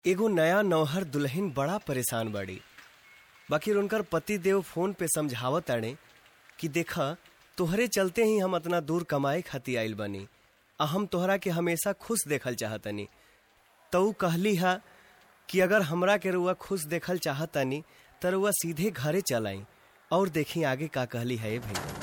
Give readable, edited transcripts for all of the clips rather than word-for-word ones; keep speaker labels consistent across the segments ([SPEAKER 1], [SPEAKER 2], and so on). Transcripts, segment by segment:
[SPEAKER 1] एगो नया नौहर दुल्हन बड़ा परेशान बाड़ी। बाकी उनकर पति देव फोन पे समझावत ताड़े कि देखा तोहरे चलते ही हम इतना दूर कमाए खातिर आइल बनी आ हम तोहरा के हमेशा खुश देखल चाहतनी। तो कहली हा कि अगर हमरा के रुआ खुश देखल चाहतनी तो रुआ सीधे घरे चलाई और देखी आगे का कहली है भाई।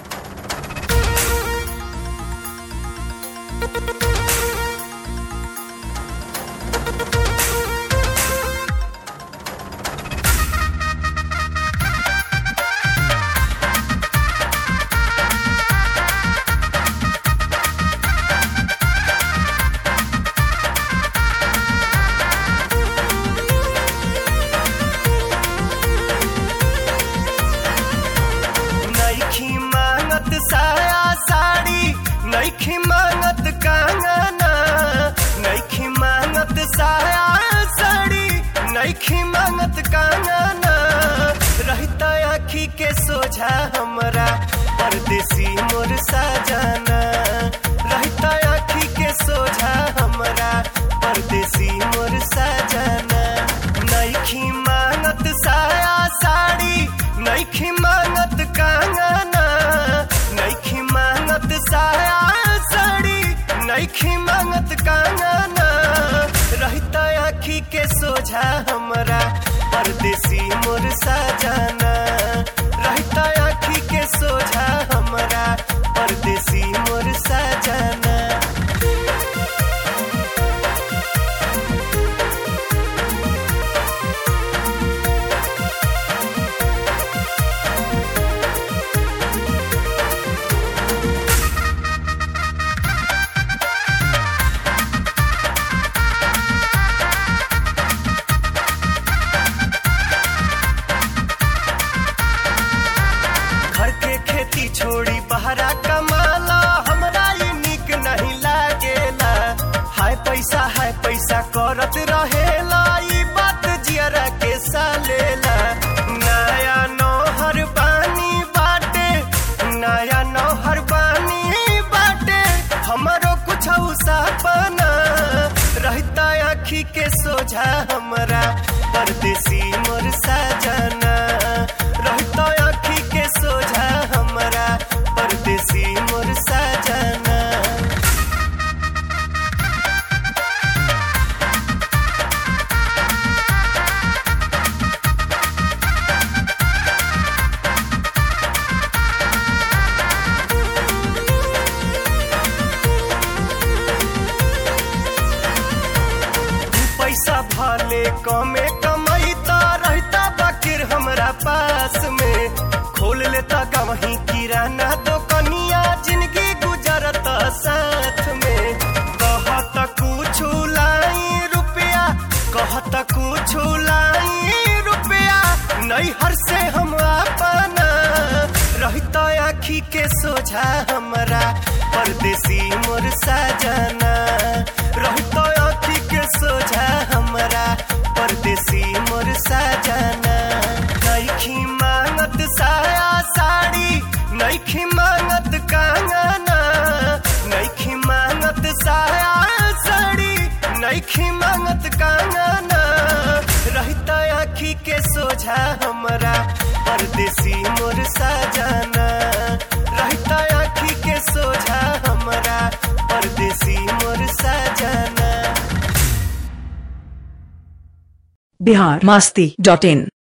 [SPEAKER 2] साया साड़ी नइखी मांगत कंगना, नइखी मांगत साया साड़ी नइखी मांगत कंगना। रहता आँखी के सोझा हमरा परदेसी मोर सजना, रहता आँखी के सोझा हमरा परदेसी मोर सजना। नइखी मांगत साया साड़ी नइखी मांगत कंगना, नइखी मांगत साया साड़ी नइखी मांगत कंगना। रहता आँखी के सोझा हमरा परदेसी मोर सजना, रहता आँखी के सोझा हमरा परदेसी मोर सजना। छोड़ी बहरा कमाला हमरा ये निक नहीं लागेला। हाय पैसा करत रहेला ई बात जियरा के सालेला। नया नौहर बानी बाटे, नया नौहर बानी बाटे हमरो कुछ सपना। रहता आँखी के सोझा हमरा परदेसी मोर सजना, रहता आँखी के सोझा हमरा परदेसी मोर सजना। पैसा भले कमे कमैता रहता बाकिर हमरा पास में। खोल लेता कहीं किराना दुकनिया जिंदगी गुजरता साथ में। कहत कुछ लाई रुपया, कहत कुछ लाई रुपया नैहर से हम अपना। रहता आँखी के सोझा हमरा परदेसी मोर सजना, रहता आँखी के सोझा हमरा परदेसी मोर सजना। नइखी मांगत साया साड़ी नइखी मांगत कंगना, नइखी मांगत साया साड़ी नइखी मांगत कंगना। रहता आँखी के सोझा हमरा परदेसी मोर सजना, रहता आँखी के सोझा हमरा परदेसी मोर सजना।
[SPEAKER 3] biharmasti.in